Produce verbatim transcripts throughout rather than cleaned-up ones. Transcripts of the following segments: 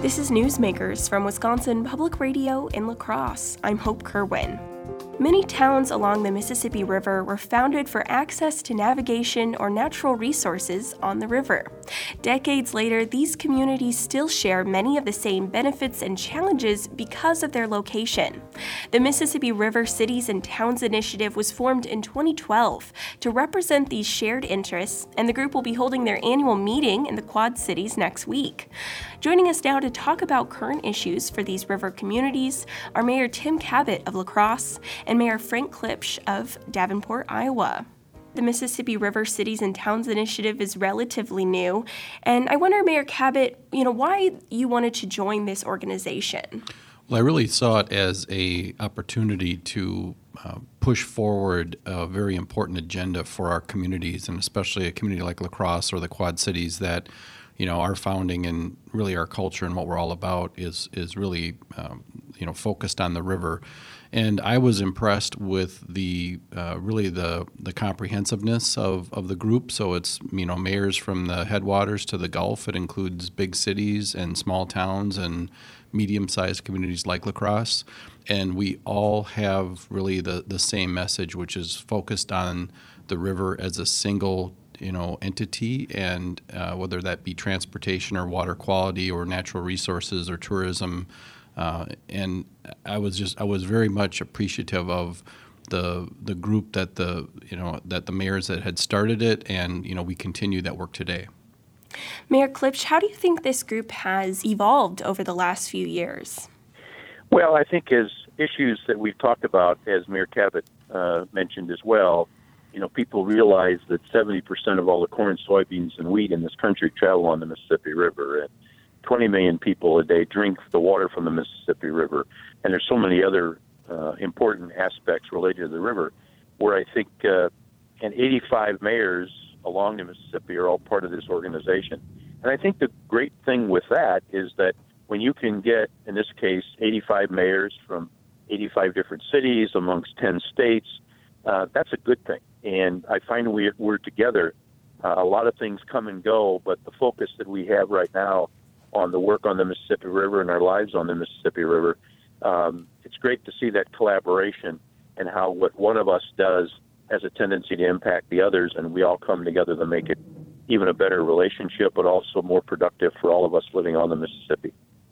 This is Newsmakers from Wisconsin Public Radio in La Crosse. I'm Hope Kerwin. Many towns along the Mississippi River were founded for access to navigation or natural resources on the river. Decades later, these communities still share many of the same benefits and challenges because of their location. The Mississippi River Cities and Towns Initiative was formed in twenty twelve to represent these shared interests, and the group will be holding their annual meeting in the Quad Cities next week. Joining us now to talk about current issues for these river communities are Mayor Tim Kabat of La Crosse and Mayor Frank Klipsch of Davenport, Iowa. The Mississippi River Cities and Towns Initiative is relatively new, and I wonder, Mayor Kabat, you know, why you wanted to join this organization? Well, I really saw it as a opportunity to uh, push forward a very important agenda for our communities, and especially a community like La Crosse or the Quad Cities that, you know, our founding and really our culture and what we're all about is is really, um, you know, focused on the river. And I was impressed with the uh, really the the comprehensiveness of, of the group. So it's, you know, mayors from the headwaters to the Gulf. It includes big cities and small towns and medium-sized communities like La Crosse. And we all have really the, the same message, which is focused on the river as a single, you know, entity, and uh, whether that be transportation or water quality or natural resources or tourism. Uh, and I was just I was very much appreciative of the the group that the you know that the mayors that had started it, and you know we continue that work today. Mayor Klipsch, how do you think this group has evolved over the last few years? Well, I think as issues that we've talked about, as Mayor Kabat uh, mentioned as well, you know, people realize that seventy percent of all the corn, soybeans, and wheat in this country travel on the Mississippi River, and twenty million people a day drink the water from the Mississippi River. And there's so many other uh, important aspects related to the river where I think uh, and eighty-five mayors along the Mississippi are all part of this organization. And I think the great thing with that is that when you can get, in this case, eighty-five mayors from eighty-five different cities amongst ten states, uh, that's a good thing. And I find we, we're together. Uh, a lot of things come and go, but the focus that we have right now on the work on the Mississippi River and our lives on the Mississippi River, um, it's great to see that collaboration and how what one of us does has a tendency to impact the others, and we all come together to make it even a better relationship, but also more productive for all of us living on the Mississippi.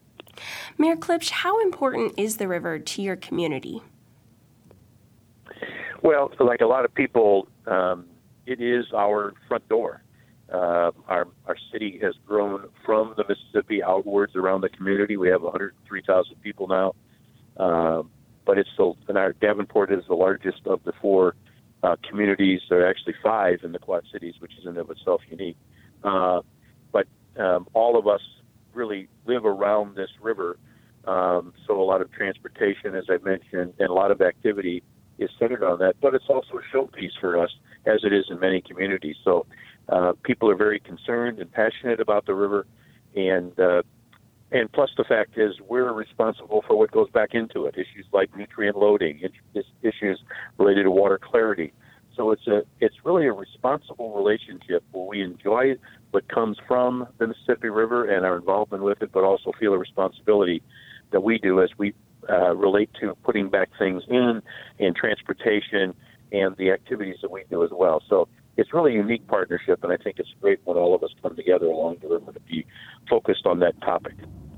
Mayor Klipsch, how important is the river to your community? Well, like a lot of people, um, it is our front door. Uh, our our city has grown from the Mississippi outwards around the community. We have one hundred three thousand people now, uh, but it's still, and our Davenport is the largest of the four uh, communities. There are actually five in the Quad Cities, which is in of itself unique. Uh, but um, all of us really live around this river, um, so a lot of transportation, as I mentioned, and a lot of activity is centered on that. But it's also a showpiece for us, as it is in many communities. So uh, people are very concerned and passionate about the river, and uh, and plus the fact is we're responsible for what goes back into it. Issues like nutrient loading, issues related to water clarity. So it's a it's really a responsible relationship where we enjoy what comes from the Mississippi River and our involvement with it, but also feel a responsibility that we do as we uh, relate to putting back things in and transportation and the activities that we do as well. So it's really a unique partnership, and I think it's great when all of us come together along the river to be focused on that topic.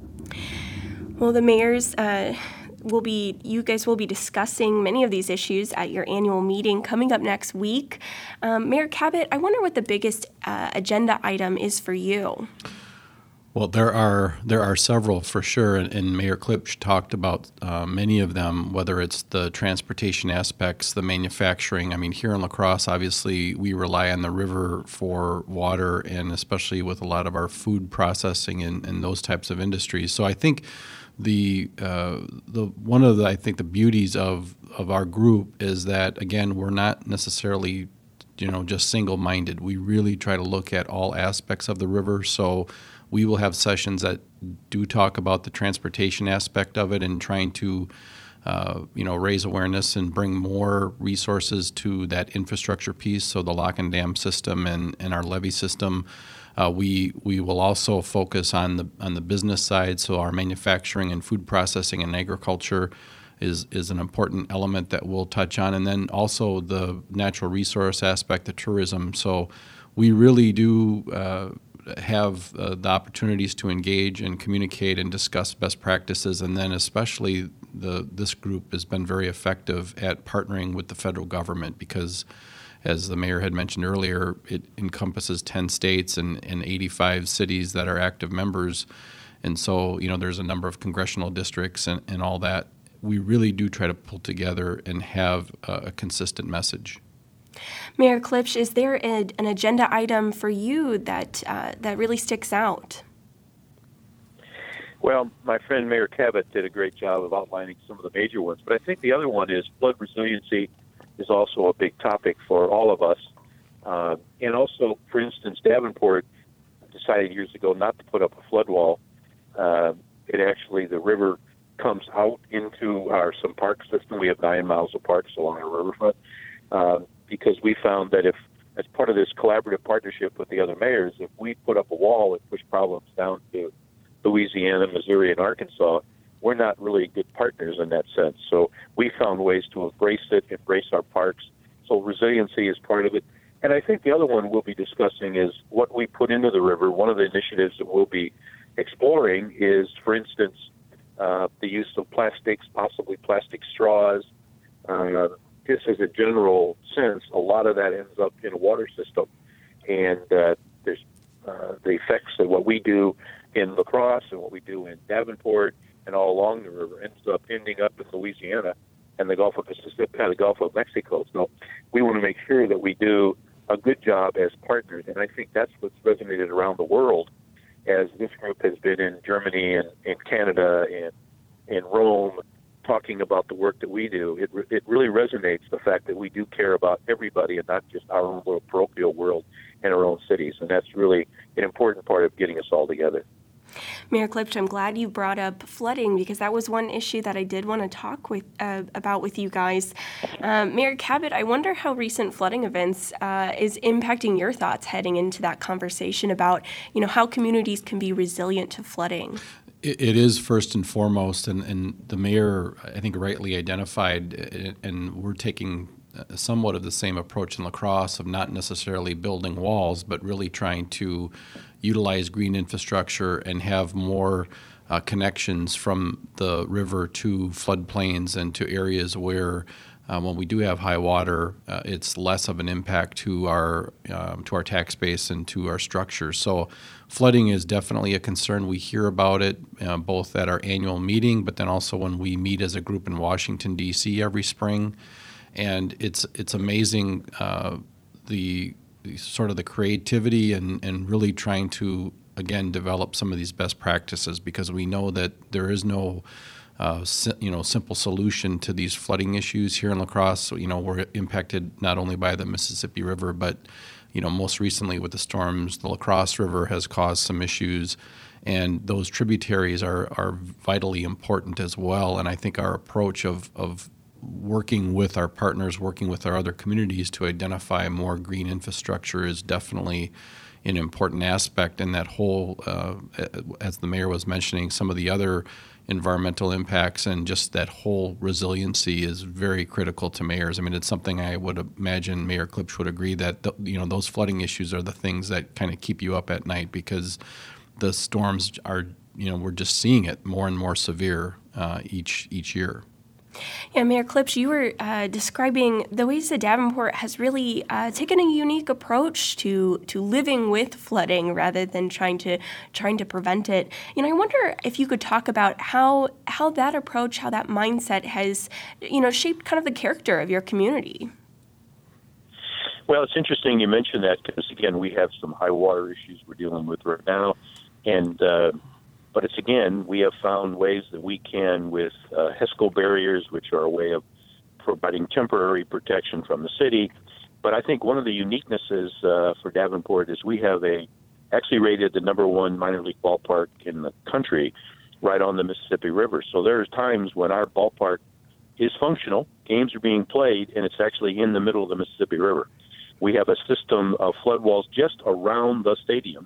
Well, the mayors uh, will be, you guys will be discussing many of these issues at your annual meeting coming up next week. Um, Mayor Kabat, I wonder what the biggest uh, agenda item is for you. Well, there are there are several for sure, and, and Mayor Klipsch talked about uh, many of them, whether it's the transportation aspects, the manufacturing. I mean, here in La Crosse, obviously, we rely on the river for water, and especially with a lot of our food processing and, and those types of industries. So I think the uh, the one of the I think the beauties of, of our group is that, again, we're not necessarily, you know, just single-minded. We really try to look at all aspects of the river. So we will have sessions that do talk about the transportation aspect of it and trying to, uh, you know, raise awareness and bring more resources to that infrastructure piece, so the lock and dam system and, and our levee system. Uh, we we will also focus on the on the business side, so our manufacturing and food processing and agriculture is is an important element that we'll touch on, and then also the natural resource aspect, the tourism. So we really do uh, have uh, the opportunities to engage and communicate and discuss best practices, and then especially the this group has been very effective at partnering with the federal government because, as the mayor had mentioned earlier, it encompasses ten states and, and eighty-five cities that are active members. And so, you know, there's a number of congressional districts and, and all that. We really do try to pull together and have a, a consistent message. Mayor Klipsch, is there a, an agenda item for you that uh, that really sticks out? Well, my friend Mayor Cabot did a great job of outlining some of the major ones, but I think the other one is flood resiliency is also a big topic for all of us. Uh, and also, for instance, Davenport decided years ago not to put up a flood wall. Uh, it actually, the river comes out into our some park system. We have nine miles of parks along our riverfront uh, because we found that if, as part of this collaborative partnership with the other mayors, if we put up a wall and push problems down to Louisiana, Missouri, and Arkansas, we're not really good partners in that sense. So we found ways to embrace it, embrace our parks. So resiliency is part of it. And I think the other one we'll be discussing is what we put into the river. One of the initiatives that we'll be exploring is, for instance, uh, the use of plastics, possibly plastic straws. Uh, just as a general sense, a lot of that ends up in a water system. And uh, there's uh, the effects of what we do in La Crosse and what we do in Davenport and all along the river ends up ending up in Louisiana and the Gulf of Mississippi, the Gulf of Mexico. So we want to make sure that we do a good job as partners, and I think that's what's resonated around the world as this group has been in Germany and in Canada and in Rome talking about the work that we do. It, it really resonates, the fact that we do care about everybody and not just our own little parochial world in our own cities, and that's really an important part of getting us all together. Mayor Klipsch, I'm glad you brought up flooding because that was one issue that I did want to talk with uh, about with you guys. Um, Mayor Cabot, I wonder how recent flooding events uh, is impacting your thoughts heading into that conversation about, you know, how communities can be resilient to flooding. It, it is first and foremost, and, and the mayor, I think, rightly identified, and we're taking somewhat of the same approach in La Crosse of not necessarily building walls, but really trying to utilize green infrastructure and have more uh, connections from the river to floodplains and to areas where uh, when we do have high water, uh, it's less of an impact to our um, to our tax base and to our structures. So flooding is definitely a concern. We hear about it uh, both at our annual meeting, but then also when we meet as a group in Washington, D C every spring. And it's it's amazing uh, the, the sort of the creativity and, and really trying to, again, develop some of these best practices because we know that there is no uh, si- you know simple solution to these flooding issues here in La Crosse. So, you know, we're impacted not only by the Mississippi River, but you know most recently with the storms, the La Crosse River has caused some issues, and those tributaries are are vitally important as well. And I think our approach of of working with our partners, working with our other communities to identify more green infrastructure is definitely an important aspect. And that whole, uh, as the mayor was mentioning, some of the other environmental impacts and just that whole resiliency is very critical to mayors. I mean, it's something I would imagine Mayor Klipsch would agree that, the, you know, those flooding issues are the things that kind of keep you up at night because the storms are, you know, we're just seeing it more and more severe uh, each each year. Yeah, Mayor Klipsch, you were uh, describing the ways that Davenport has really uh, taken a unique approach to to living with flooding rather than trying to trying to prevent it. You know, I wonder if you could talk about how how that approach, how that mindset has, you know, shaped kind of the character of your community. Well, it's interesting you mentioned that because, again, we have some high water issues we're dealing with right now, and uh, But it's, again, we have found ways that we can, with uh, HESCO barriers, which are a way of providing temporary protection from the city. But I think one of the uniquenesses uh, for Davenport is we have a actually rated the number one minor league ballpark in the country right on the Mississippi River. So there's times when our ballpark is functional, games are being played, and it's actually in the middle of the Mississippi River. We have a system of flood walls just around the stadium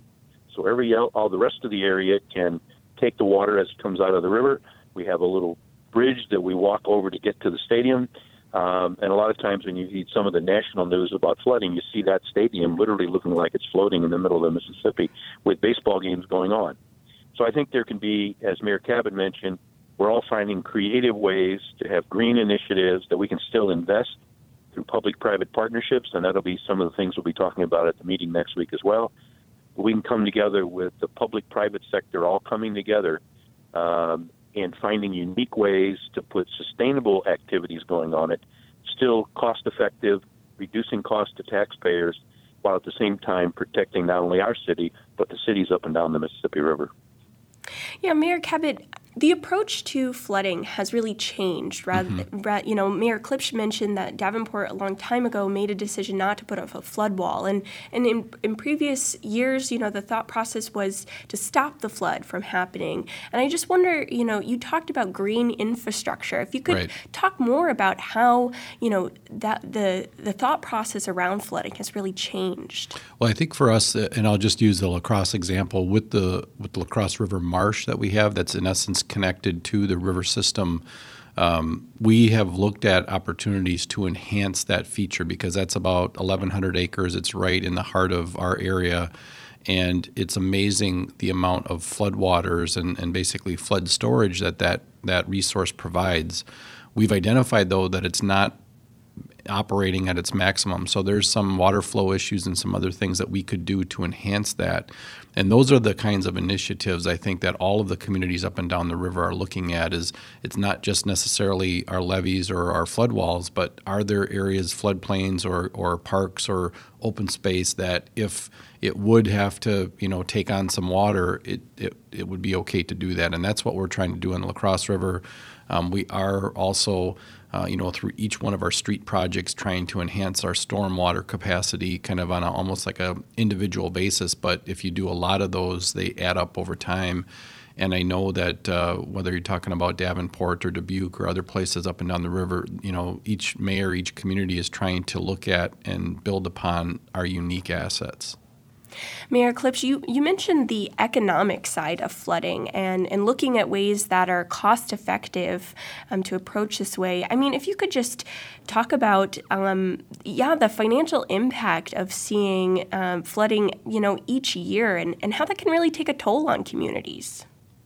So every all the rest of the area can take the water as it comes out of the river. We have a little bridge that we walk over to get to the stadium. Um, and a lot of times when you read some of the national news about flooding, you see that stadium literally looking like it's floating in the middle of the Mississippi with baseball games going on. So I think there can be, as Mayor Cabot mentioned, we're all finding creative ways to have green initiatives that we can still invest through public-private partnerships, and that'll be some of the things we'll be talking about at the meeting next week as well. But we can come together with the public-private sector all coming together um, and finding unique ways to put sustainable activities going on it, still cost-effective, reducing cost to taxpayers, while at the same time protecting not only our city, but the cities up and down the Mississippi River. Yeah, Mayor Cabot, the approach to flooding has really changed. Rather, mm-hmm. you know, Mayor Klipsch mentioned that Davenport a long time ago made a decision not to put up a flood wall, and and in, in previous years, you know, the thought process was to stop the flood from happening. And I just wonder, you know, you talked about green infrastructure. If you could right. talk more about how, you know, that the the thought process around flooding has really changed. Well, I think for us, and I'll just use the La Crosse example with the with the La Crosse River marsh that we have, that's in essence connected to the river system. Um, we have looked at opportunities to enhance that feature because that's about eleven hundred acres. It's right in the heart of our area, and it's amazing the amount of floodwaters and, and basically flood storage that, that that resource provides. We've identified, though, that it's not operating at its maximum. So there's some water flow issues and some other things that we could do to enhance that. And those are the kinds of initiatives I think that all of the communities up and down the river are looking at. Is it's not just necessarily our levees or our flood walls, but are there areas, floodplains or, or parks or open space that if it would have to, you know, take on some water, it, it, it would be okay to do that. And that's what we're trying to do in the La Crosse River. Um, we are also Uh, you know, through each one of our street projects, trying to enhance our stormwater capacity kind of on a, almost like a individual basis. But if you do a lot of those, they add up over time. And I know that uh, whether you're talking about Davenport or Dubuque or other places up and down the river, you know, each mayor, each community is trying to look at and build upon our unique assets. Mayor Klipsch, you, you mentioned the economic side of flooding and, and looking at ways that are cost-effective um, to approach this way. I mean, if you could just talk about, um, yeah, the financial impact of seeing um, flooding, you know, each year and, and how that can really take a toll on communities.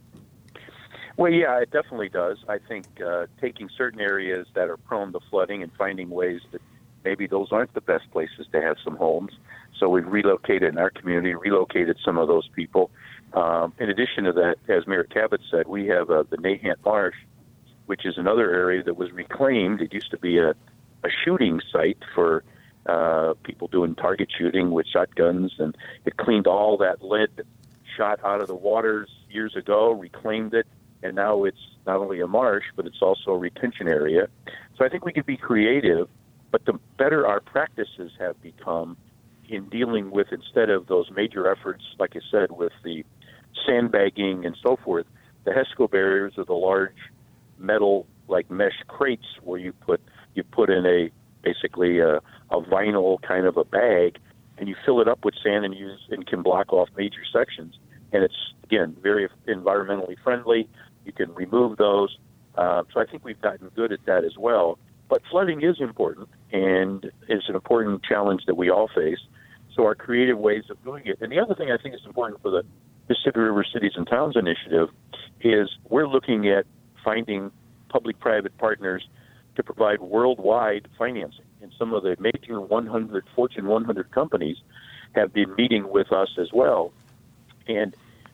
Well, yeah, it definitely does. I think uh, taking certain areas that are prone to flooding and finding ways that maybe those aren't the best places to have some homes. So we've relocated in our community, relocated some of those people. Um, in addition to that, as Mayor Cabot said, we have uh, the Nahant Marsh, which is another area that was reclaimed. It used to be a, a shooting site for uh, people doing target shooting with shotguns, and it cleaned all that lead shot out of the waters years ago, reclaimed it, and now it's not only a marsh, but it's also a retention area. So I think we could be creative, but the better our practices have become in dealing with, instead of those major efforts, like I said, with the sandbagging and so forth, the HESCO barriers are the large metal, like mesh crates where you put you put in a basically a, a vinyl kind of a bag, and you fill it up with sand and use and can block off major sections. And it's, again, very environmentally friendly. You can remove those. Uh, so I think we've gotten good at that as well. But flooding is important, and it's an important challenge that we all face. So our creative ways of doing it. And the other thing I think is important for the Mississippi River Cities and Towns Initiative is we're looking at finding public-private partners to provide worldwide financing. And some of the major one hundred, Fortune one hundred companies have been meeting with us as well. And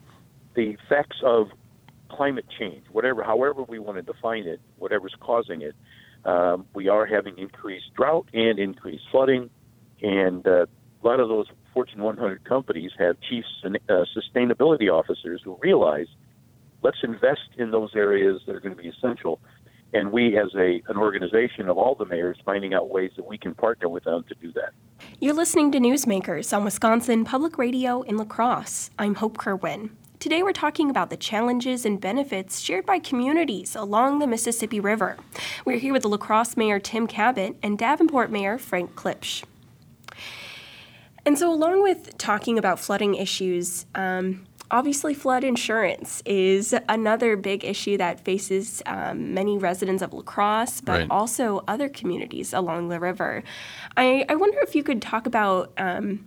the effects of climate change, whatever, however we want to define it, whatever's causing it, um, we are having increased drought and increased flooding. And uh, a lot of those Fortune one hundred companies have chief uh, sustainability officers who realize, let's invest in those areas that are going to be essential. And we, as a an organization of all the mayors, finding out ways that we can partner with them to do that. You're listening to Newsmakers on Wisconsin Public Radio in La Crosse. I'm Hope Kerwin. Today we're talking about the challenges and benefits shared by communities along the Mississippi River. We're here with the La Crosse Mayor Tim Cabot and Davenport Mayor Frank Klipsch. And so along with talking about flooding issues, um, obviously flood insurance is another big issue that faces um, many residents of La Crosse, but Right. also other communities along the river. I, I wonder if you could talk about um,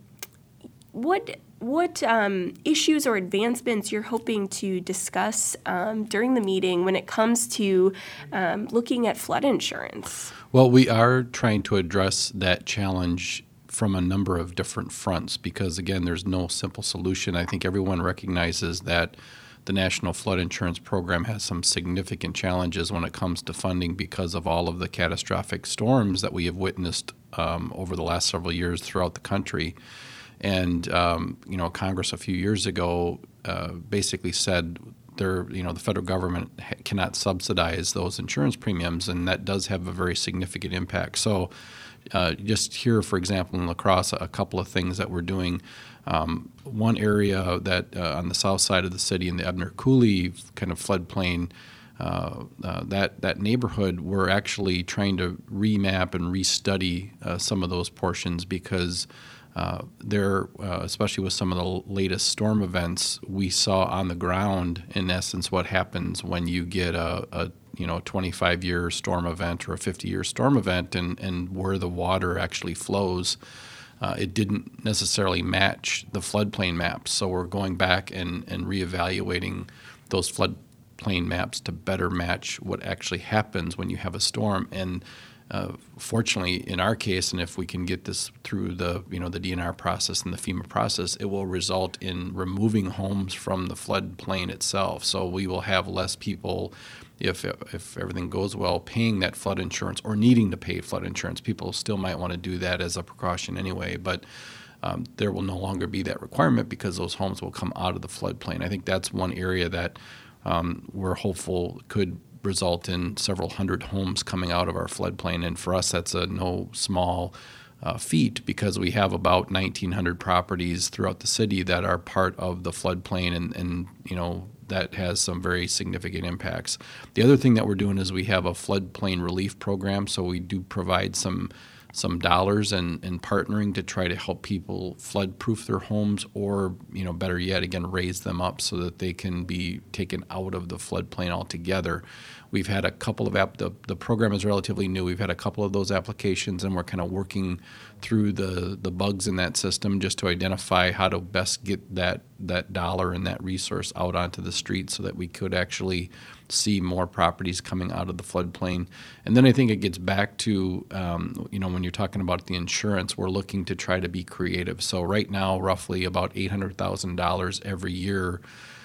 what what um, issues or advancements you're hoping to discuss um, during the meeting when it comes to um, looking at flood insurance. Well, we are trying to address that challenge from a number of different fronts because, again, there's no simple solution. I think everyone recognizes that the National Flood Insurance Program has some significant challenges when it comes to funding because of all of the catastrophic storms that we have witnessed um, over the last several years throughout the country. And, um, you know, Congress a few years ago uh, basically said there, you know, the federal government ha- cannot subsidize those insurance premiums, and that does have a very significant impact. So uh, just here, for example, in La Crosse, a couple of things that we're doing. Um, one area that uh, on the south side of the city in the Ebner Coulee kind of floodplain, uh, uh, that that neighborhood, we're actually trying to remap and restudy uh, some of those portions because uh, there, uh, especially with some of the latest storm events, we saw on the ground, in essence, what happens when you get a, a you know twenty-five year storm event or a fifty year storm event, and, and where the water actually flows. Uh, it didn't necessarily match the floodplain maps, so we're going back and, and reevaluating those floodplain maps to better match what actually happens when you have a storm. And uh, fortunately, in our case, and if we can get this through the you know the D N R process and the FEMA process, it will result in removing homes from the floodplain itself. So we will have less people, if if everything goes well, paying that flood insurance or needing to pay flood insurance. People still might want to do that as a precaution anyway, but um, there will no longer be that requirement because those homes will come out of the floodplain. I think that's one area that um, we're hopeful could result in several hundred homes coming out of our floodplain, and for us that's a no small uh, feat because we have about nineteen hundred properties throughout the city that are part of the floodplain, and, and you know that has some very significant impacts. The other thing that we're doing is we have a floodplain relief program, so we do provide some some dollars and, and partnering to try to help people flood-proof their homes, or you know, better yet, again, raise them up so that they can be taken out of the floodplain altogether. We've had a couple of app. The, the program is relatively new. We've had a couple of those applications, and we're kind of working through the, the bugs in that system just to identify how to best get that that dollar and that resource out onto the street so that we could actually see more properties coming out of the floodplain. And then I think it gets back to, um, you know, when you're talking about the insurance, we're looking to try to be creative. So right now, roughly about eight hundred thousand dollars every year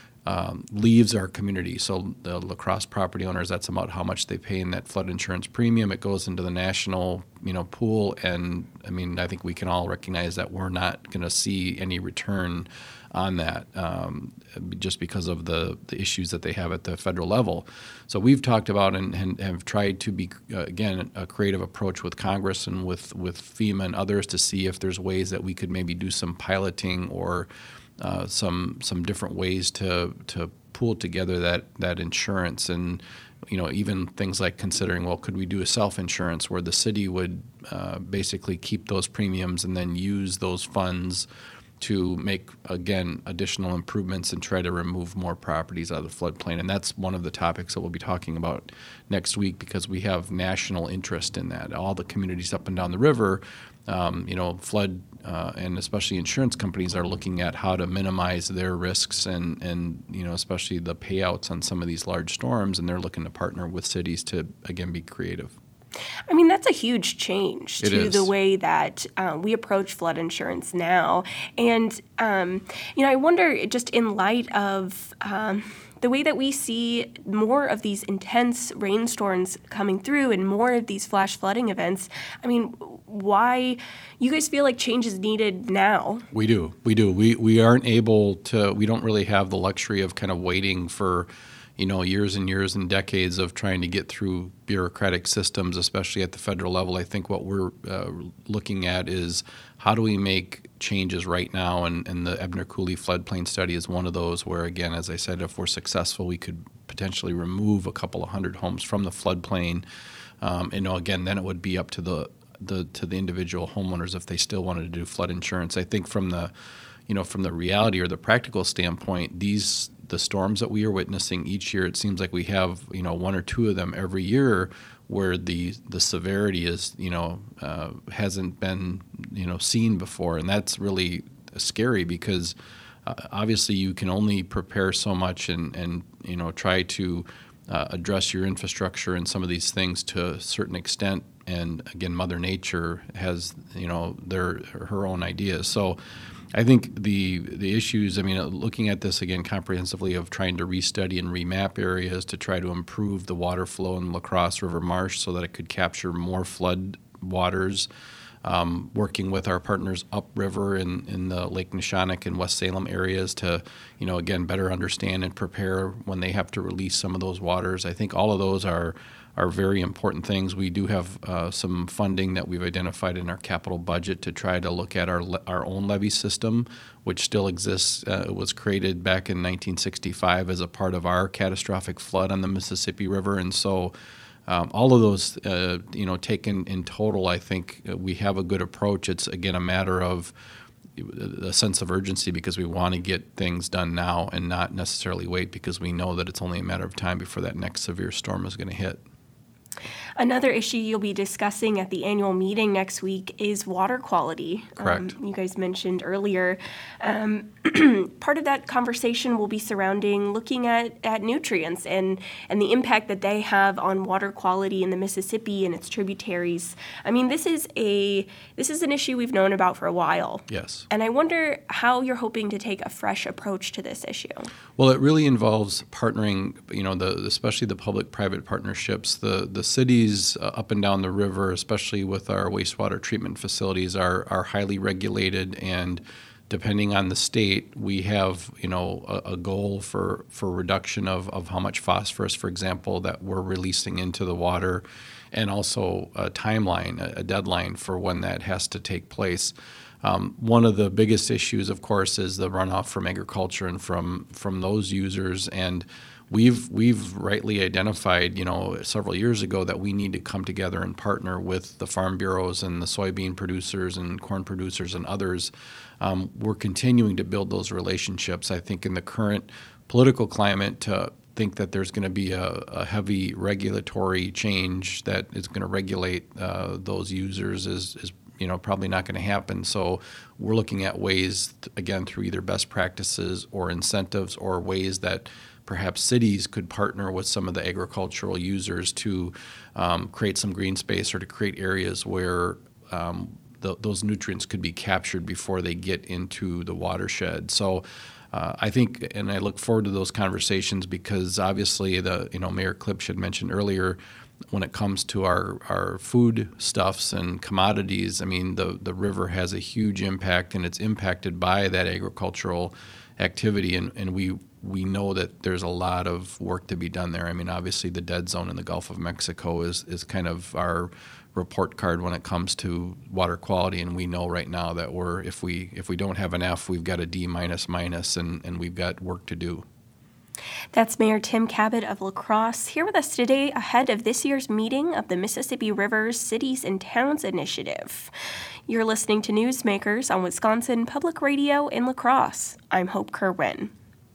um, leaves our community. So the La Crosse property owners, that's about how much they pay in that flood insurance premium. It goes into the national, you know, pool. And I mean, I think we can all recognize that we're not going to see any return on that um, just because of the, the issues that they have at the federal level. So we've talked about and, and have tried to be, uh, again, a creative approach with Congress and with, with FEMA and others to see if there's ways that we could maybe do some piloting or uh, some some different ways to to pool together that, that insurance. And you know, even things like considering, well, could we do a self-insurance where the city would uh, basically keep those premiums and then use those funds to make, again, additional improvements and try to remove more properties out of the floodplain. And that's one of the topics that we'll be talking about next week because we have national interest in that. All the communities up and down the river, um, you know, flood uh, and especially insurance companies are looking at how to minimize their risks and, and, you know, especially the payouts on some of these large storms. And they're looking to partner with cities to, again, be creative. I mean, that's a huge change It to is. the way that uh, we approach flood insurance now. And, um, you know, I wonder, just in light of um, the way that we see more of these intense rainstorms coming through and more of these flash flooding events, I mean, why you guys feel like change is needed now? We do. We do. We, we aren't able to, we don't really have the luxury of kind of waiting for you know, years and years and decades of trying to get through bureaucratic systems, especially at the federal level. I think what we're uh, looking at is how do we make changes right now, and, and the Ebner Coulee floodplain study is one of those where, again, as I said, if we're successful, we could potentially remove a couple of hundred homes from the floodplain. Um, and, you know, again, then it would be up to the the to the individual homeowners if they still wanted to do flood insurance. I think from the, you know, from the reality or the practical standpoint, these the storms that we are witnessing each year, it seems like we have, you know, one or two of them every year where the the severity is, you know, uh, hasn't been, you know, seen before, and that's really scary because uh, obviously you can only prepare so much and and you know try to uh, address your infrastructure and some of these things to a certain extent. And again, Mother Nature has, you know, their her own ideas. So I think the the issues, I mean, looking at this again comprehensively of trying to restudy and remap areas to try to improve the water flow in La Crosse River Marsh so that it could capture more flood waters, um, working with our partners upriver in, in the Lake Neshonoc and West Salem areas to, you know, again, better understand and prepare when they have to release some of those waters. I think all of those are are very important things. We do have uh, some funding that we've identified in our capital budget to try to look at our le- our own levee system, which still exists. Uh, it was created back in nineteen sixty-five as a part of our catastrophic flood on the Mississippi River, and so um, all of those, uh, you know, taken in total, I think uh, we have a good approach. It's again a matter of a sense of urgency because we want to get things done now and not necessarily wait because we know that it's only a matter of time before that next severe storm is going to hit. Another issue you'll be discussing at the annual meeting next week is water quality. Correct. Um, you guys mentioned earlier. Um, part of that conversation will be surrounding looking at, at nutrients and, and the impact that they have on water quality in the Mississippi and its tributaries. I mean, this is a this is an issue we've known about for a while. Yes. And I wonder how you're hoping to take a fresh approach to this issue. Well, it really involves partnering, you know, the especially the public-private partnerships. The the cities uh, up and down the river, especially with our wastewater treatment facilities, are are highly regulated, and depending on the state, we have, you know, a, a goal for, for reduction of, of how much phosphorus, for example, that we're releasing into the water, and also a timeline, a, a deadline for when that has to take place. Um, one of the biggest issues, of course, is the runoff from agriculture and from from those users. And we've we've rightly identified, you know, several years ago that we need to come together and partner with the farm bureaus and the soybean producers and corn producers and others. Um, we're continuing to build those relationships. I think in the current political climate, to think that there's going to be a, a heavy regulatory change that is going to regulate uh, those users is is you know, probably not going to happen. So we're looking at ways, again, through either best practices or incentives or ways that perhaps cities could partner with some of the agricultural users to um, create some green space or to create areas where um, the, those nutrients could be captured before they get into the watershed. So uh, I think, and I look forward to those conversations because obviously the, you know, Mayor Klipsch had mentioned earlier, when it comes to our, our food stuffs and commodities, I mean, the, the river has a huge impact, and it's impacted by that agricultural activity, and, and we we know that there's a lot of work to be done there. I mean, obviously the dead zone in the Gulf of Mexico is, is kind of our report card when it comes to water quality, and we know right now that we're if we if we don't have an F, we've got a D minus minus, and, and we've got work to do. That's Mayor Tim Cabot of La Crosse here with us today ahead of this year's meeting of the Mississippi River Cities and Towns Initiative. You're listening to Newsmakers on Wisconsin Public Radio in La Crosse. I'm Hope Kerwin.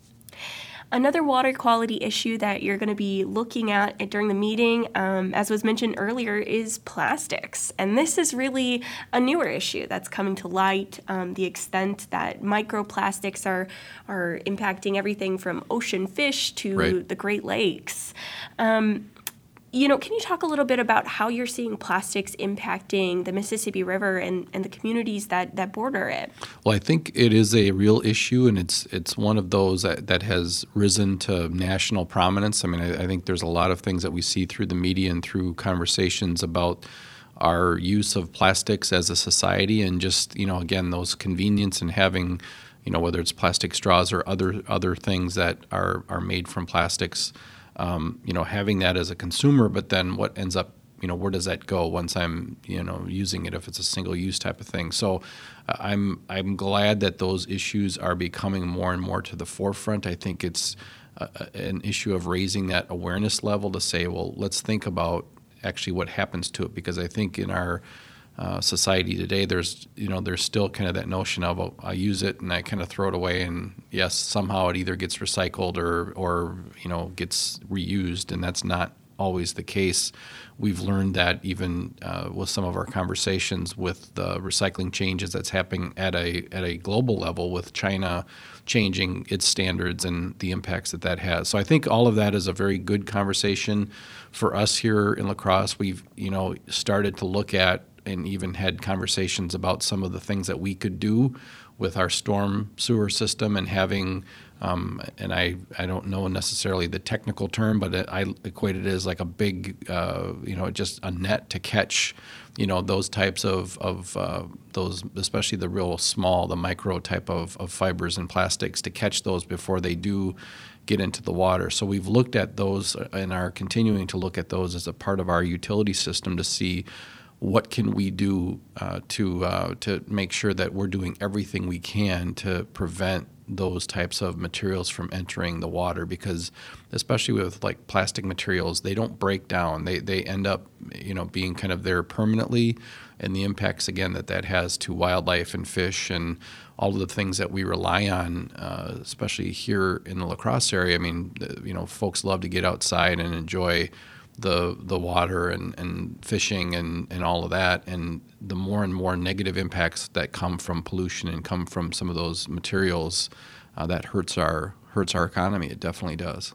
Another water quality issue that you're going to be looking at during the meeting, um, as was mentioned earlier, is plastics. And this is really a newer issue that's coming to light, um, the extent that microplastics are, are impacting everything from ocean fish to right. the Great Lakes. Um, You know, can you talk a little bit about how you're seeing plastics impacting the Mississippi River and, and the communities that, that border it? Well, I think it is a real issue, and it's it's one of those that, that has risen to national prominence. I mean, I, I think there's a lot of things that we see through the media and through conversations about our use of plastics as a society, and just, you know, again, those convenience and having, you know, whether it's plastic straws or other other things that are, are made from plastics. Um, you know, having that as a consumer, but then what ends up, you know, where does that go once I'm, you know, using it if it's a single-use type of thing? So uh, I'm I'm glad that those issues are becoming more and more to the forefront. I think it's uh, an issue of raising that awareness level to say, well, let's think about actually what happens to it, because I think in our uh, society today, there's you know there's still kind of that notion of, oh, I use it and I kind of throw it away, and yes, somehow it either gets recycled or or you know gets reused, and that's not always the case. We've learned that even uh, with some of our conversations with the recycling changes that's happening at a at a global level, with China changing its standards and the impacts that that has. So I think all of that is a very good conversation for us here in La Crosse. We've you know started to look at and even had conversations about some of the things that we could do with our storm sewer system, and having Um, and I, I don't know necessarily the technical term, but it, I equate it as like a big, uh, you know, just a net to catch, you know, those types of, of uh, those, especially the real small, the micro type of, of fibers and plastics, to catch those before they do get into the water. So we've looked at those and are continuing to look at those as a part of our utility system to see what can we do uh, to uh, to make sure that we're doing everything we can to prevent those types of materials from entering the water, because especially with like plastic materials, they don't break down. They they end up, you know, being kind of there permanently, and the impacts again that that has to wildlife and fish and all of the things that we rely on, uh, especially here in the La Crosse area. I mean, you know, folks love to get outside and enjoy the the water and, and fishing and, and all of that, and the more and more negative impacts that come from pollution and come from some of those materials, uh, that hurts our hurts our economy. It definitely does.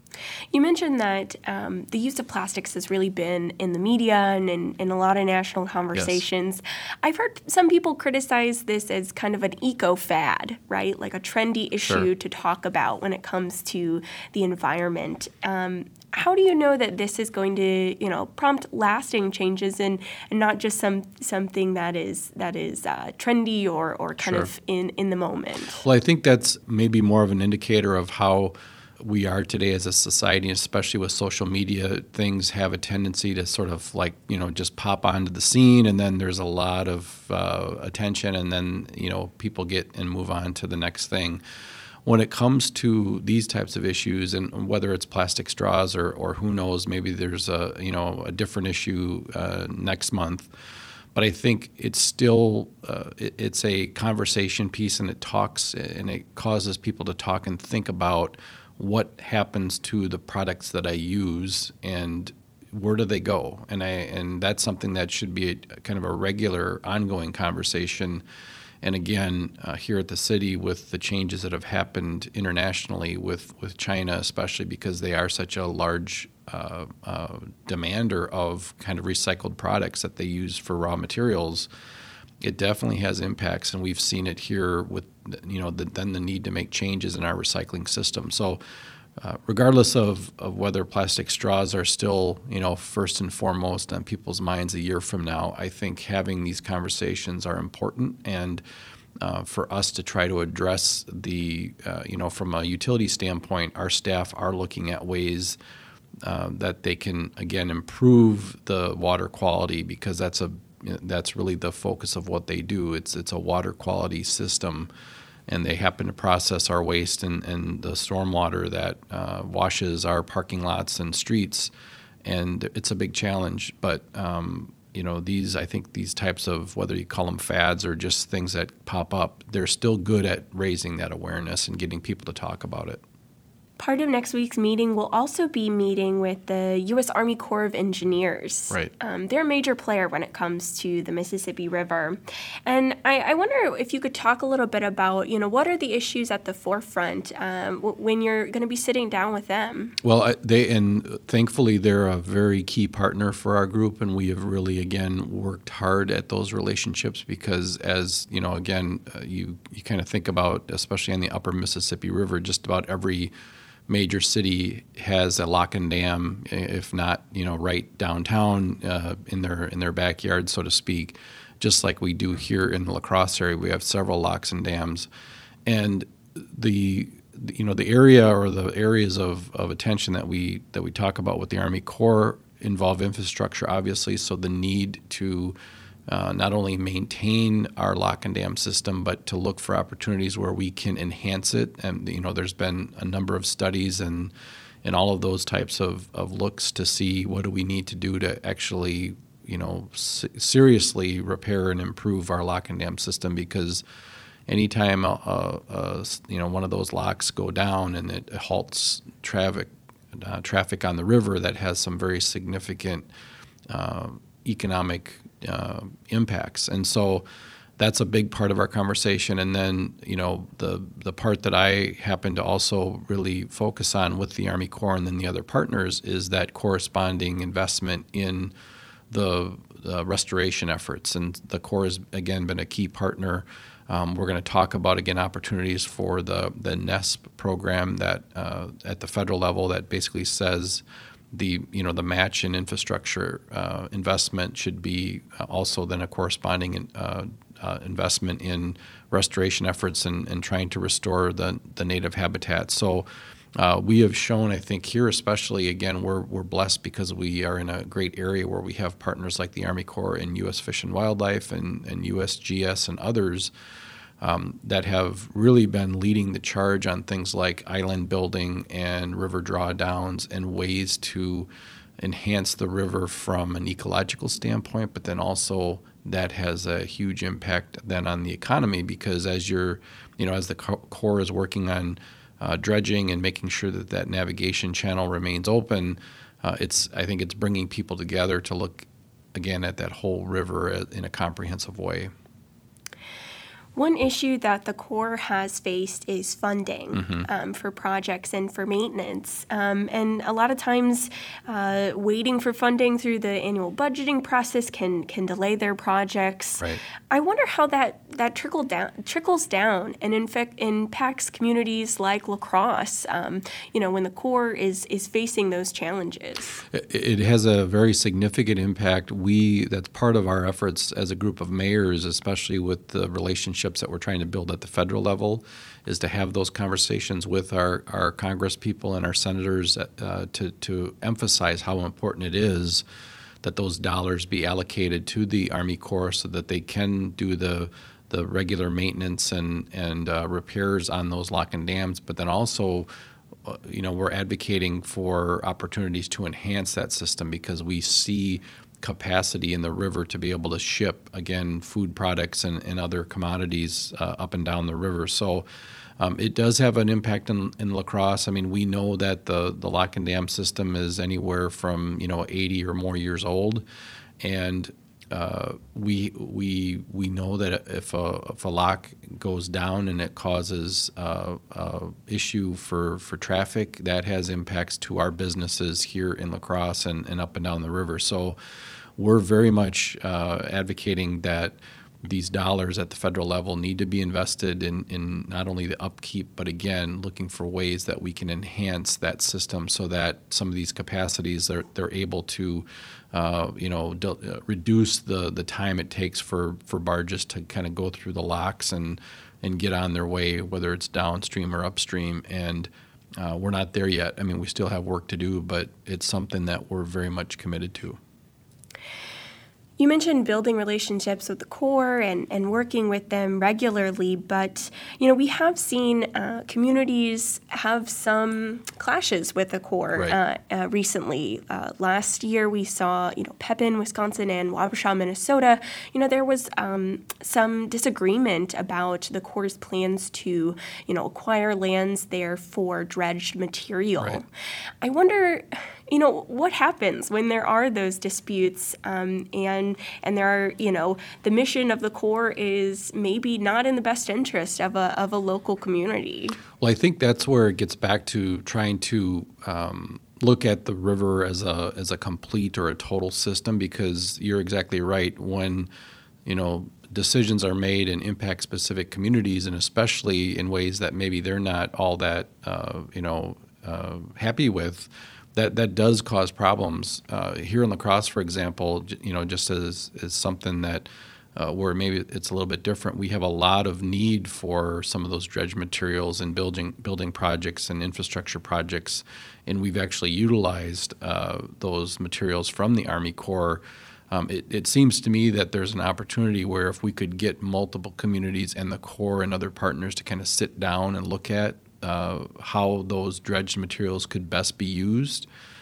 You mentioned that um, the use of plastics has really been in the media and in, in a lot of national conversations. Yes. I've heard some people criticize this as kind of an eco-fad, right? Like a trendy issue Sure. to talk about when it comes to the environment. Um, how do you know that this is going to, you know, prompt lasting changes and, and not just some something that is that is uh, trendy or, or kind Sure. of in, in the moment? Well, I think that's maybe more of an indicator of how we are today as a society, especially with social media. Things have a tendency to sort of like, you know, just pop onto the scene, and then there's a lot of uh, attention, and then, you know, people get and move on to the next thing. When it comes to these types of issues, and whether it's plastic straws or, or who knows, maybe there's a, you know, a different issue uh, next month. But I think it's still uh, it, it's a conversation piece, and it talks and it causes people to talk and think about what happens to the products that I use and where do they go. And I and that's something that should be a, kind of a regular, ongoing conversation. And again, uh, here at the city, with the changes that have happened internationally with, with China, especially because they are such a large uh, uh, demander of kind of recycled products that they use for raw materials, it definitely has impacts. And we've seen it here with, you know, the, then the need to make changes in our recycling system. So uh, regardless of, of whether plastic straws are still, you know, first and foremost on people's minds a year from now, I think having these conversations are important. And uh, for us to try to address the, uh, you know, from a utility standpoint, our staff are looking at ways uh, that they can, again, improve the water quality, because that's a that's really the focus of what they do. It's it's a water quality system, and they happen to process our waste and, and the stormwater that uh, washes our parking lots and streets, and it's a big challenge. But um, you know, these I think these types of, whether you call them fads or just things that pop up, they're still good at raising that awareness and getting people to talk about it. Part of next week's meeting will also be meeting with the U S Army Corps of Engineers. Right. Um, they're a major player when it comes to the Mississippi River. And I, I wonder if you could talk a little bit about, you know, what are the issues at the forefront um, w- when you're going to be sitting down with them? Well, I, they and thankfully they're a very key partner for our group, and we have really, again, worked hard at those relationships, because as, you know, again, uh, you, you kind of think about, especially on the upper Mississippi River, just about every major city has a lock and dam, if not, you know, right downtown uh, in their in their backyard, so to speak. Just like we do here in the La Crosse area, we have several locks and dams, and the you know the area or the areas of, of attention that we that we talk about with the Army Corps involve infrastructure, obviously. So the need to Uh, not only maintain our lock and dam system, but to look for opportunities where we can enhance it. And, you know, there's been a number of studies and and all of those types of, of looks to see what do we need to do to actually you know, s- seriously repair and improve our lock and dam system, because anytime uh, uh, you know one of those locks go down and it halts traffic uh, traffic on the river, that has some very significant uh, economic uh, impacts. And so that's a big part of our conversation. And then, you know, the the part that I happen to also really focus on with the Army Corps and then the other partners is that corresponding investment in the, the restoration efforts. And the Corps has, again, been a key partner. Um, we're going to talk about, again, opportunities for the, the NESP program that uh, at the federal level that basically says the you know the match in infrastructure uh, investment should be also then a corresponding uh, uh, investment in restoration efforts and, and trying to restore the, the native habitat. So uh, we have shown, I think here especially, again, we're we're blessed because we are in a great area where we have partners like the Army Corps and U S Fish and Wildlife and, and U S G S and others Um, that have really been leading the charge on things like island building and river drawdowns and ways to enhance the river from an ecological standpoint, but then also that has a huge impact then on the economy, because as you're, you know, as the Corps is working on uh, dredging and making sure that that navigation channel remains open, uh, it's I think it's bringing people together to look again at that whole river in a comprehensive way. One issue that the Corps has faced is funding Mm-hmm. um, for projects and for maintenance. Um, and a lot of times uh, waiting for funding through the annual budgeting process can can delay their projects. Right. I wonder how that, that trickle down, trickles down and in fact impacts communities like La Crosse, um, you know, when the Corps is, is facing those challenges. It, it has a very significant impact. We that's part of our efforts as a group of mayors, especially with the relationship that we're trying to build at the federal level, is to have those conversations with our, our Congress people and our senators uh, to, to emphasize how important it is that those dollars be allocated to the Army Corps so that they can do the the regular maintenance and, and uh, repairs on those lock and dams, but then also uh, you know, we're advocating for opportunities to enhance that system because we see capacity in the river to be able to ship, again, food products and, and other commodities uh, up and down the river. So um, it does have an impact in, in La Crosse. I mean, we know that the, the lock and dam system is anywhere from, you know, eighty or more years old. And uh, we we we know that if a, if a lock goes down and it causes uh, uh, issue for, for traffic, that has impacts to our businesses here in La Crosse and, and up and down the river. So we're very much uh, advocating that these dollars at the federal level need to be invested in, in not only the upkeep, but again, looking for ways that we can enhance that system so that some of these capacities, they're, they're able to, uh, you know, d- uh, reduce the, the time it takes for, for barges to kind of go through the locks and, and get on their way, whether it's downstream or upstream. And uh, we're not there yet. I mean, we still have work to do, but it's something that we're very much committed to. You mentioned building relationships with the Corps and, and working with them regularly, but you know we have seen uh, communities have some clashes with the Corps right. uh, uh, recently. Uh, last year we saw you know Pepin, Wisconsin, and Wabasha, Minnesota. You know there was um, some disagreement about the Corps' plans to you know acquire lands there for dredged material. Right. I wonder. You know, what happens when there are those disputes um, and and there are, you know, the mission of the Corps is maybe not in the best interest of a of a local community? Well, I think that's where it gets back to trying to um, look at the river as a as a complete or a total system, because you're exactly right. When, you know, decisions are made and impact specific communities, and especially in ways that maybe they're not all that, uh, you know, uh, happy with, That that does cause problems. Uh, here in La Crosse, for example, you know, just as, as something that uh, where maybe it's a little bit different, we have a lot of need for some of those dredge materials and building building projects and infrastructure projects, and we've actually utilized uh, those materials from the Army Corps. Um, it, it seems to me that there's an opportunity where if we could get multiple communities and the Corps and other partners to kind of sit down and look at Uh, how those dredged materials could best be used,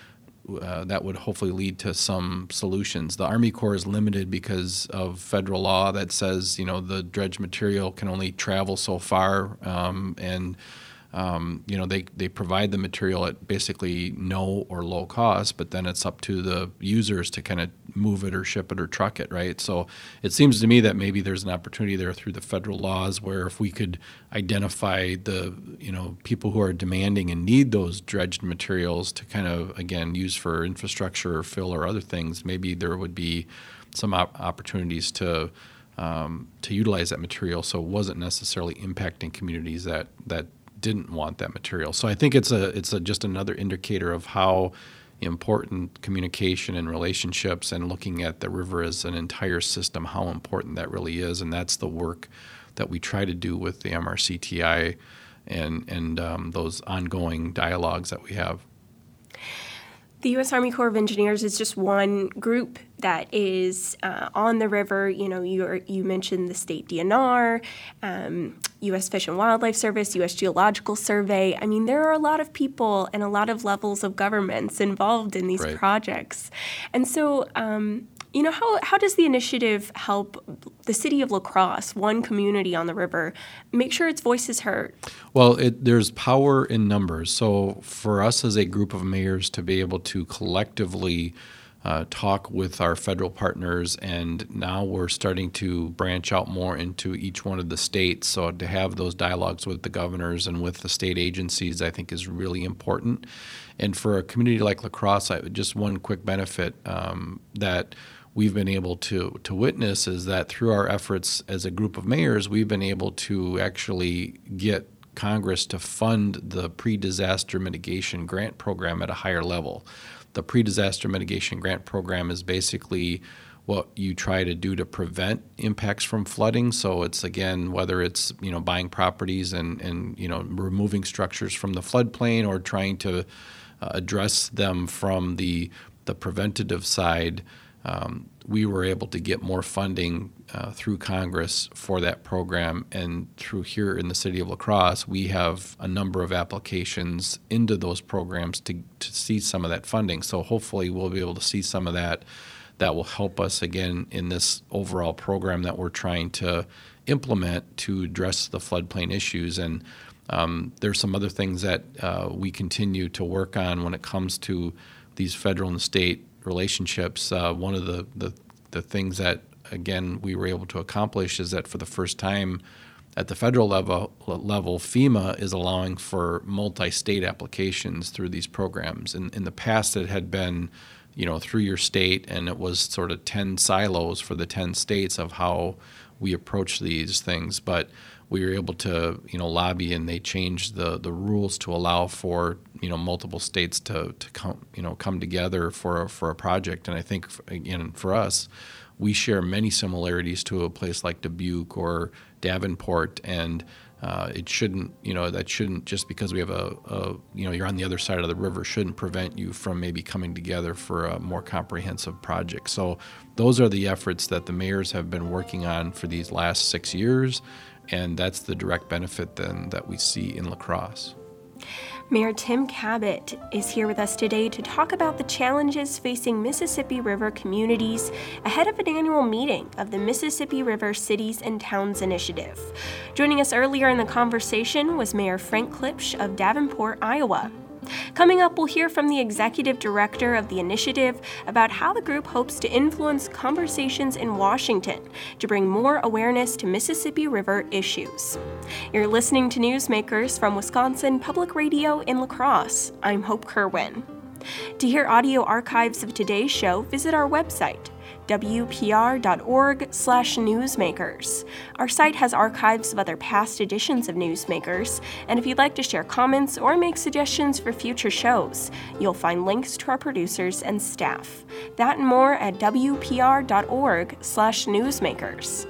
uh, that would hopefully lead to some solutions. The Army Corps is limited because of federal law that says, you know, the dredge material can only travel so far, um, and Um, you know, they, they provide the material at basically no or low cost, but then it's up to the users to kind of move it or ship it or truck it, right? So it seems to me that maybe there's an opportunity there through the federal laws where if we could identify the, you know, people who are demanding and need those dredged materials to kind of, again, use for infrastructure or fill or other things, maybe there would be some op- opportunities to um, to utilize that material so it wasn't necessarily impacting communities that that didn't want that material. So I think it's a it's a, just another indicator of how important communication and relationships and looking at the river as an entire system, how important that really is. And that's the work that we try to do with the M R C T I and, and um, those ongoing dialogues that we have. The U S Army Corps of Engineers is just one group that is uh, on the river. You know, you are, you mentioned the state D N R, um, U S Fish and Wildlife Service, U S Geological Survey. I mean, there are a lot of people and a lot of levels of governments involved in these right. projects. And so, um, you know, how, how does the initiative help the city of La Crosse, one community on the river, make sure its voice is heard? Well, it, there's power in numbers. So for us as a group of mayors to be able to collectively uh, talk with our federal partners, and now we're starting to branch out more into each one of the states. So to have those dialogues with the governors and with the state agencies, I think is really important. And for a community like La Crosse, I, just one quick benefit um, that we've been able to to witness is that through our efforts as a group of mayors, we've been able to actually get Congress to fund the pre-disaster mitigation grant program at a higher level. The pre-disaster mitigation grant program is basically what you try to do to prevent impacts from flooding. So it's, again, whether it's, you know, buying properties and, and you know, removing structures from the floodplain or trying to uh, address them from the the preventative side. Um, we were able to get more funding uh, through Congress for that program, and through here in the city of La Crosse, we have a number of applications into those programs to, to see some of that funding. So hopefully we'll be able to see some of that. That will help us, again, in this overall program that we're trying to implement to address the floodplain issues. And um, there's some other things that uh, we continue to work on when it comes to these federal and state relationships. Uh, one of the, the, the things that, again, we were able to accomplish is that for the first time at the federal level, level FEMA is allowing for multi-state applications through these programs. In, in the past, it had been, you know, through your state, and it was sort of ten silos for the ten states of how we approach these things. But we were able to, you know, lobby, and they changed the, the rules to allow for, you know, multiple states to, to come, you know, come together for a, for a project. And I think, again, for us, we share many similarities to a place like Dubuque or Davenport, and uh, it shouldn't, you know, that shouldn't, just because we have a, a, you know, you're on the other side of the river, shouldn't prevent you from maybe coming together for a more comprehensive project. So those are the efforts that the mayors have been working on for these last six years. And that's the direct benefit then that we see in La Crosse. Mayor Tim Kabat is here with us today to talk about the challenges facing Mississippi River communities ahead of an annual meeting of the Mississippi River Cities and Towns Initiative. Joining us earlier in the conversation was Mayor Frank Klipsch of Davenport, Iowa. Coming up, we'll hear from the executive director of the initiative about how the group hopes to influence conversations in Washington to bring more awareness to Mississippi River issues. You're listening to Newsmakers from Wisconsin Public Radio in La Crosse. I'm Hope Kerwin. To hear audio archives of today's show, visit our website, w p r dot org slash newsmakers. Our site has archives of other past editions of Newsmakers, and if you'd like to share comments or make suggestions for future shows, you'll find links to our producers and staff. That and more at w p r dot org slash newsmakers.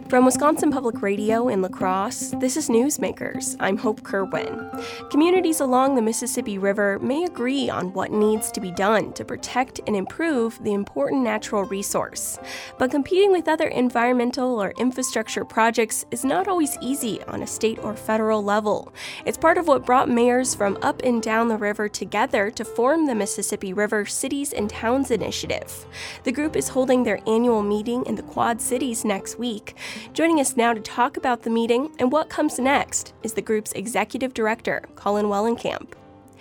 From Wisconsin Public Radio in La Crosse, this is Newsmakers. I'm Hope Kerwin. Communities along the Mississippi River may agree on what needs to be done to protect and improve the important natural resource. But competing with other environmental or infrastructure projects is not always easy on a state or federal level. It's part of what brought mayors from up and down the river together to form the Mississippi River Cities and Towns Initiative. The group is holding their annual meeting in the Quad Cities next week. Joining us now to talk about the meeting and what comes next is the group's executive director, Colin Wellenkamp.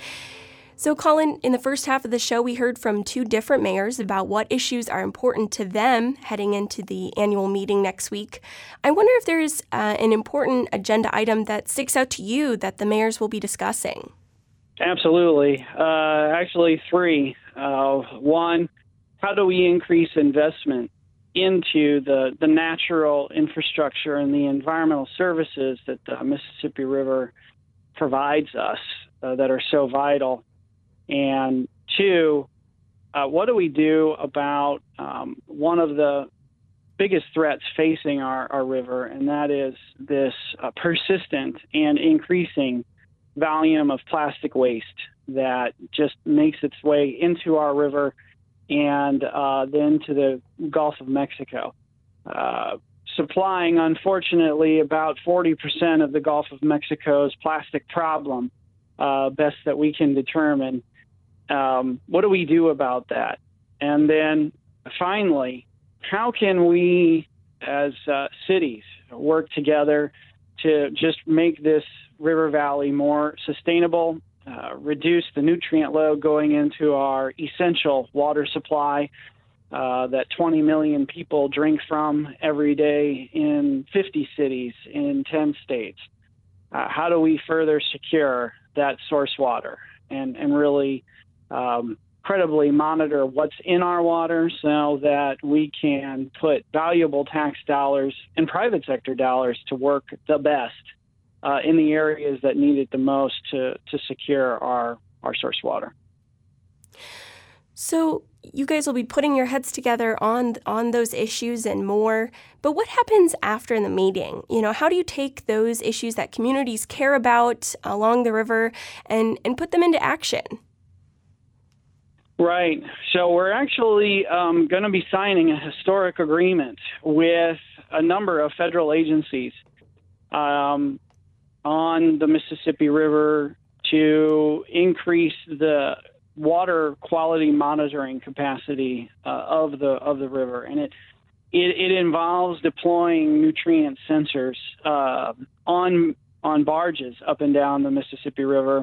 So, Colin, in the first half of the show, we heard from two different mayors about what issues are important to them heading into the annual meeting next week. I wonder if there's uh, an important agenda item that sticks out to you that the mayors will be discussing. Absolutely. Uh, actually, three. Uh, one, how do we increase investment into the, the natural infrastructure and the environmental services that the Mississippi River provides us uh, that are so vital? And two, uh, what do we do about um, one of the biggest threats facing our, our river, and that is this uh, persistent and increasing volume of plastic waste that just makes its way into our river and uh, then to the Gulf of Mexico, uh, supplying, unfortunately, about forty percent of the Gulf of Mexico's plastic problem, uh, best that we can determine. Um, what do we do about that? And then finally, how can we as uh, cities work together to just make this river valley more sustainable, uh, reduce the nutrient load going into our essential water supply uh, that twenty million people drink from every day in fifty cities in ten states? Uh, how do we further secure that source water and, and really um, credibly monitor what's in our water so that we can put valuable tax dollars and private sector dollars to work the best uh, in the areas that need it the most to, to secure our, our source water? So you guys will be putting your heads together on on those issues and more, but what happens after the meeting? You know, how do you take those issues that communities care about along the river and, and put them into action? Right. So we're actually um, going to be signing a historic agreement with a number of federal agencies um, on the Mississippi River to increase the water quality monitoring capacity uh, of the of the river, and it it, it involves deploying nutrient sensors uh, on on barges up and down the Mississippi River,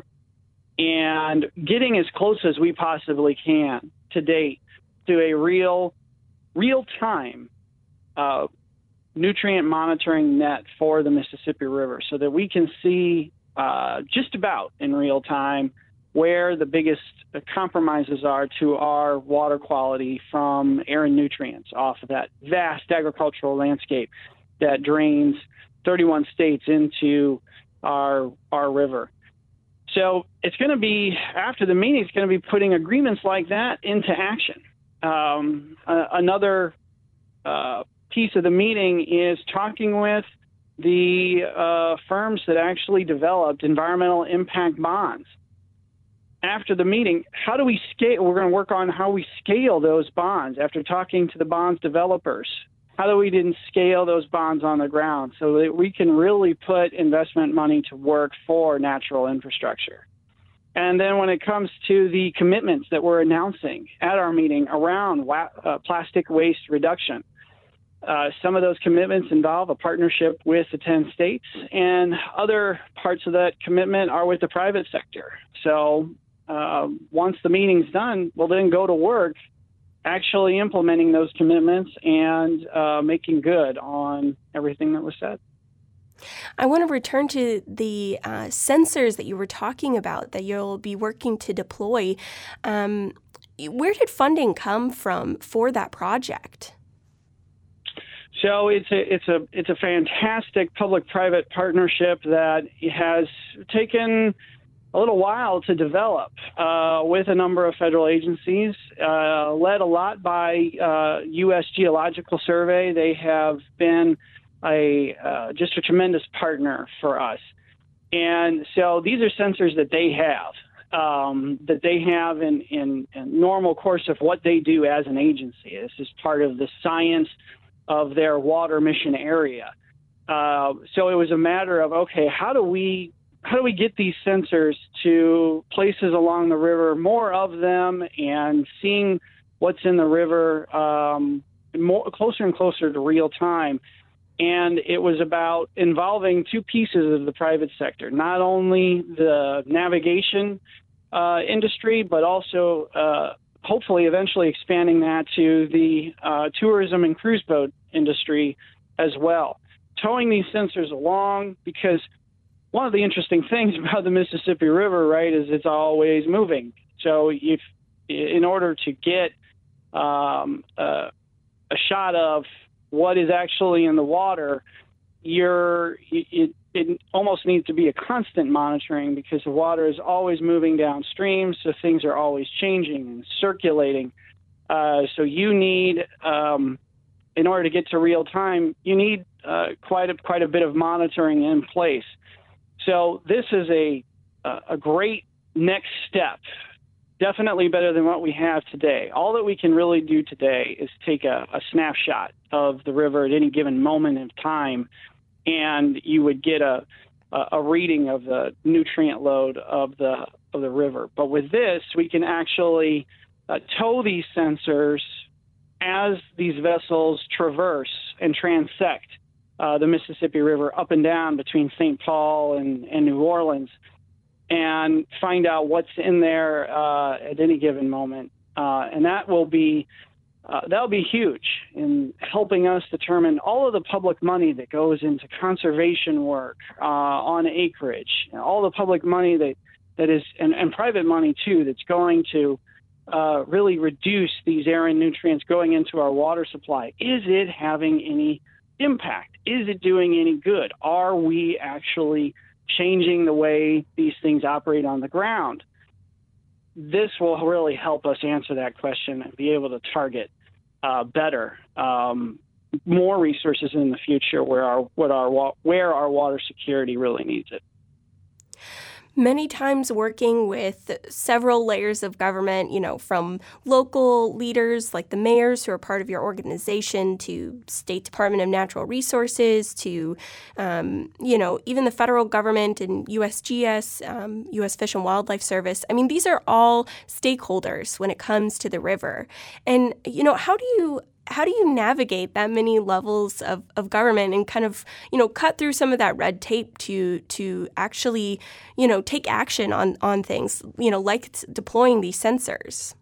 and getting as close as we possibly can to date to a real real time uh, nutrient monitoring net for the Mississippi River, so that we can see uh, just about in real time where the biggest compromises are to our water quality from air and nutrients off of that vast agricultural landscape that drains thirty-one states into our our river. So it's going to be, after the meeting, it's going to be putting agreements like that into action. Um, uh, another uh, piece of the meeting is talking with the uh, firms that actually developed environmental impact bonds. After the meeting, how do we scale? We're going to work on how we scale those bonds after talking to the bonds developers. How do we then scale those bonds on the ground so that we can really put investment money to work for natural infrastructure? And then when it comes to the commitments that we're announcing at our meeting around wa- uh, plastic waste reduction, uh, some of those commitments involve a partnership with the ten states, and other parts of that commitment are with the private sector. So Uh, once the meeting's done, we'll then go to work actually implementing those commitments and uh, making good on everything that was said. I want to return to the uh, sensors that you were talking about that you'll be working to deploy. Um, where did funding come from for that project? So it's a it's a it's a fantastic public-private partnership that has taken a little while to develop uh, with a number of federal agencies, uh, led a lot by uh, U S Geological Survey. They have been a uh, just a tremendous partner for us. And so these are sensors that they have, um, that they have in, in, in normal course of what they do as an agency. This is part of the science of their water mission area. Uh, so it was a matter of, okay, how do we how do we get these sensors to places along the river, more of them, and seeing what's in the river um, more closer and closer to real time. And it was about involving two pieces of the private sector, not only the navigation uh, industry, but also uh, hopefully eventually expanding that to the uh, tourism and cruise boat industry as well. Towing these sensors along, because one of the interesting things about the Mississippi River, right, is it's always moving. So if in order to get um, uh, a shot of what is actually in the water, you're it, it almost needs to be a constant monitoring, because the water is always moving downstream, so things are always changing and circulating. Uh, so you need, um, in order to get to real time, you need uh, quite a quite a bit of monitoring in place. So this is a a great next step. Definitely better than what we have today. All that we can really do today is take a, a snapshot of the river at any given moment in time, and you would get a, a reading of the nutrient load of the of the river. But with this, we can actually uh, tow these sensors as these vessels traverse and transect uh, the Mississippi River up and down between Saint Paul and, and New Orleans, and find out what's in there uh, at any given moment. Uh, and that will be uh, that'll be huge in helping us determine all of the public money that goes into conservation work uh, on acreage, and all the public money that, that is, and, and private money too, that's going to uh, really reduce these air and nutrients going into our water supply. Is it having any impact? Is it doing any good? Are we actually changing the way these things operate on the ground? This will really help us answer that question and be able to target uh, better um, more resources in the future where our what our where our water security really needs it. Many times working with several layers of government, you know, from local leaders like the mayors who are part of your organization, to State Department of Natural Resources, to, um, you know, even the federal government and U S G S, um, U S Fish and Wildlife Service. I mean, these are all stakeholders when it comes to the river. And, you know, how do you How do you navigate that many levels of, of government and kind of, you know, cut through some of that red tape to to actually, you know, take action on, on things, you know, like t- deploying these sensors?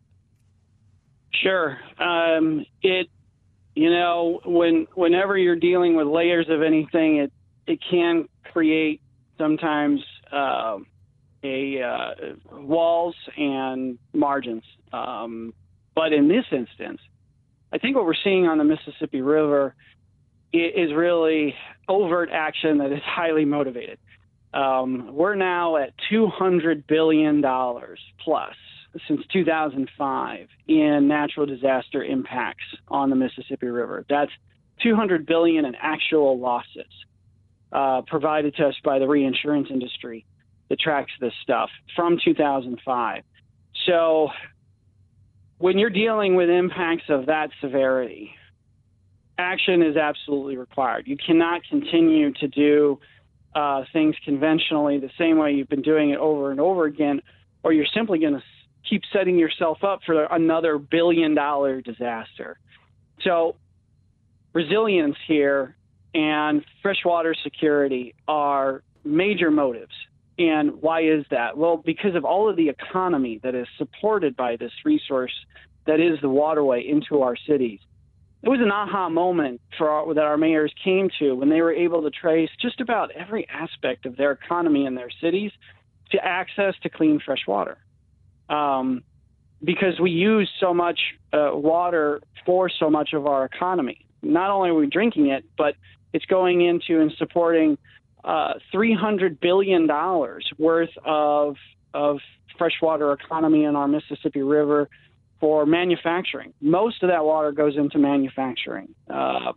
Sure. Um, it, you know, when whenever you're dealing with layers of anything, it, it can create sometimes uh, a uh, walls and margins. Um, but in this instance, I think what we're seeing on the Mississippi River is really overt action that is highly motivated. Um, we're now at two hundred billion dollars plus since two thousand five in natural disaster impacts on the Mississippi River. That's two hundred billion dollars in actual losses uh, provided to us by the reinsurance industry that tracks this stuff from two thousand five. So when you're dealing with impacts of that severity, action is absolutely required. You cannot continue to do uh, things conventionally the same way you've been doing it over and over again, or you're simply going to keep setting yourself up for another billion-dollar disaster. So resilience here and freshwater security are major motives. And why is that? Well, because of all of the economy that is supported by this resource that is the waterway into our cities. It was an aha moment for our, that our mayors came to when they were able to trace just about every aspect of their economy in their cities to access to clean fresh water. Um, because we use so much uh, water for so much of our economy. Not only are we drinking it, but it's going into and supporting Uh, three hundred billion dollars worth of of freshwater economy in our Mississippi River for manufacturing. Most of that water goes into manufacturing. Uh,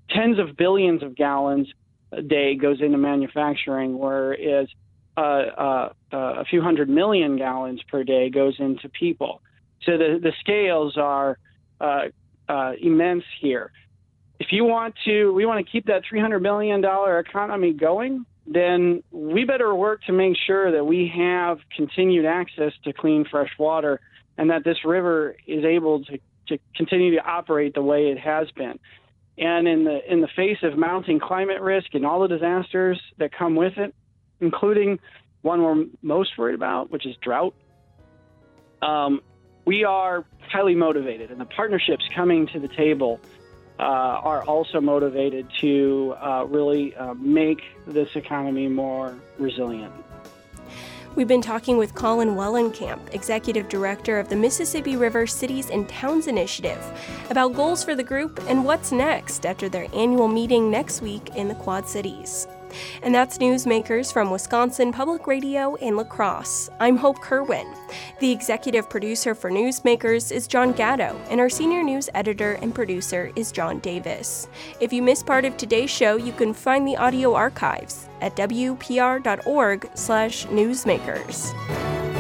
tens of billions of gallons a day goes into manufacturing, whereas uh, uh, uh, a few hundred million gallons per day goes into people. So the, the scales are uh, uh, immense here. If you want to, we want to keep that three hundred million dollars economy going, then we better work to make sure that we have continued access to clean, fresh water, and that this river is able to, to continue to operate the way it has been. And in the in the face of mounting climate risk and all the disasters that come with it, including one we're most worried about, which is drought, um, we are highly motivated, and the partnerships coming to the table uh, are also motivated to uh, really uh, make this economy more resilient. We've been talking with Colin Wellenkamp, Executive Director of the Mississippi River Cities and Towns Initiative, about goals for the group and what's next after their annual meeting next week in the Quad Cities. And that's Newsmakers from Wisconsin Public Radio in La Crosse. I'm Hope Kerwin. The executive producer for Newsmakers is John Gatto, and our senior news editor and producer is John Davis. If you missed part of today's show, you can find the audio archives at w p r dot org slash newsmakers.